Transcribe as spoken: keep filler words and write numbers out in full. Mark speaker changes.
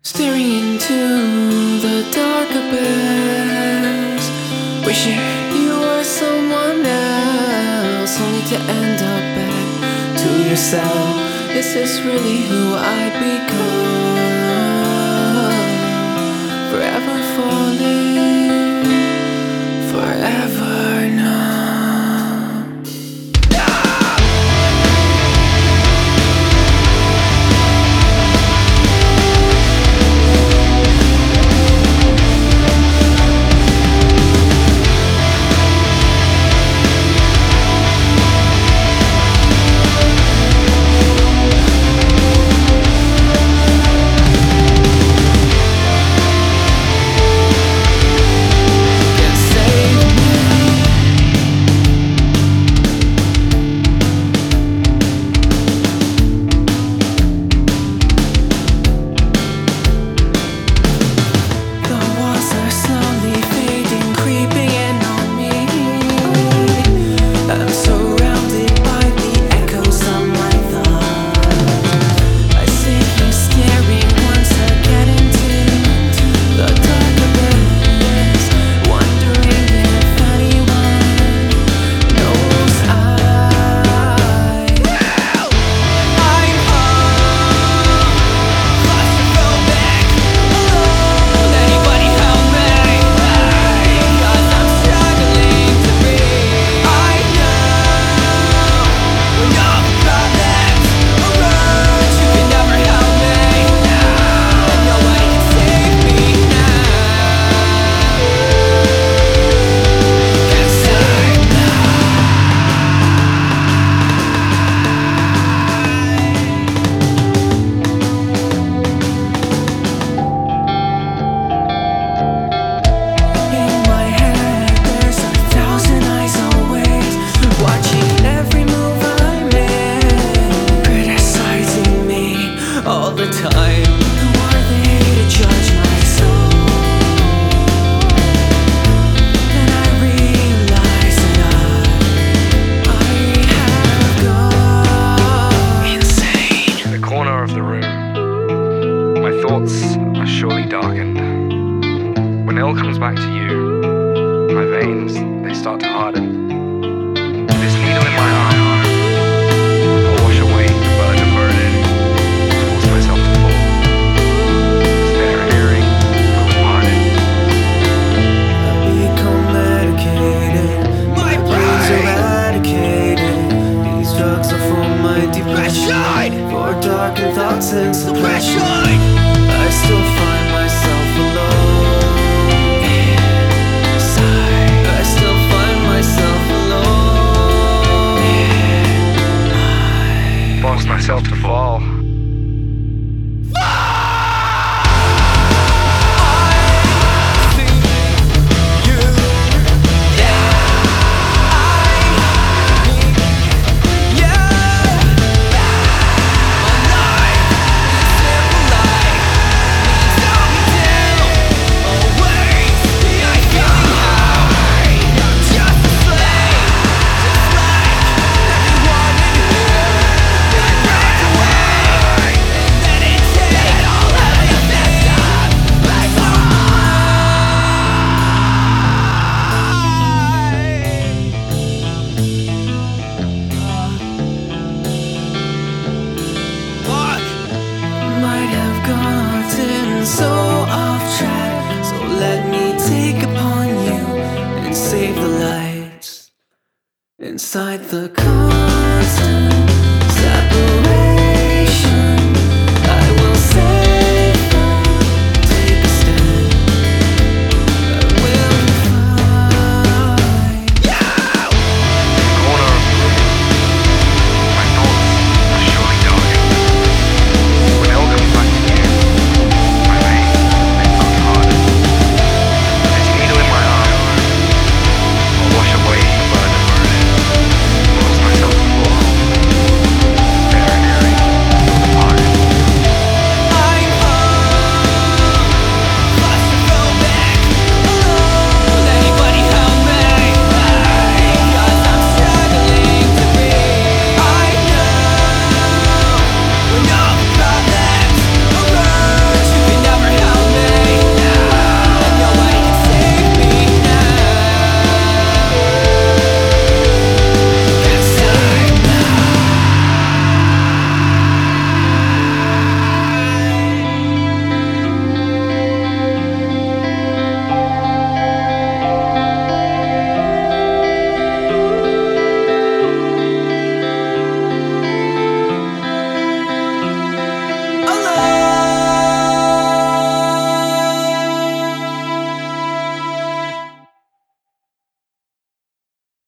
Speaker 1: Staring into the dark abyss, wishing you were someone else, only to end up back to yourself. Is this really who I become? Forever falling, forever numb. All the time, who are they to judge my soul? Then I realize that I, I have gone insane.
Speaker 2: In the corner of the room, my thoughts are surely darkened. When it all comes back to you, my veins, they start to harden. This needle in my arm, I'll wash away the burn and burden. Myself to fall, staring, broken-hearted.
Speaker 1: I've become medicated, my brain's eradicated. These drugs are for my depression, for darkened thoughts and suppression. I still find myself alone inside. I still find myself alone.
Speaker 2: Force myself to fall. So off track, so let me take upon you and save the lights inside the constant separation.